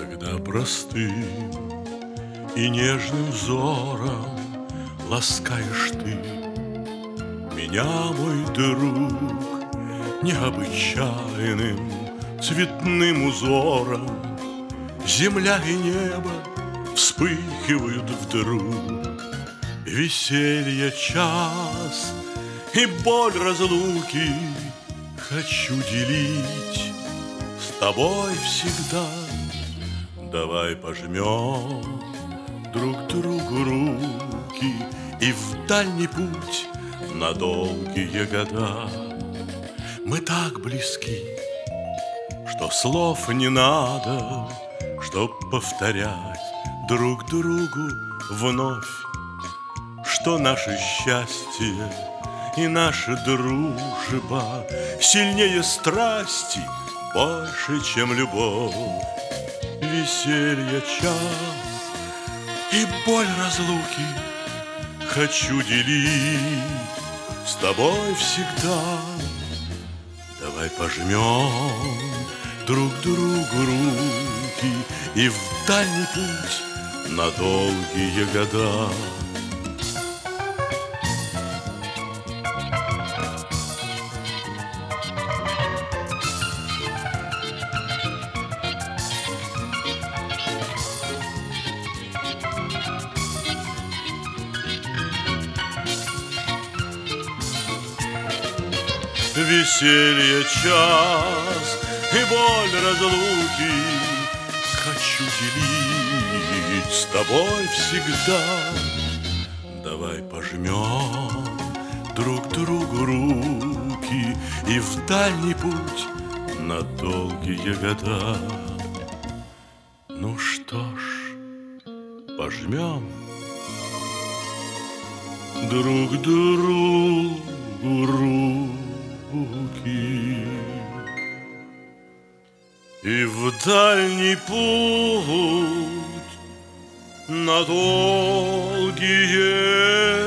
Когда простым и нежным взором ласкаешь ты меня, мой друг, необычайным цветным узором, земля и небо вспыхивают вдруг. Веселье час и боль разлуки хочу делить с тобой всегда. Давай пожмем друг другу руки и в дальний путь на долгие года. Мы так близки, что слов не надо, чтоб повторять друг другу вновь, что наше счастье и наша дружба сильнее страсти, больше, чем любовь. Веселье час и боль разлуки хочу делить с тобой всегда. Давай пожмем друг другу руки и в дальний путь на долгие года. Веселье час и боль разлуки хочу делить с тобой всегда. Давай пожмем друг другу руки и в дальний путь на долгие года. Ну что ж, пожмем друг другу руки и в дальний путь на долгие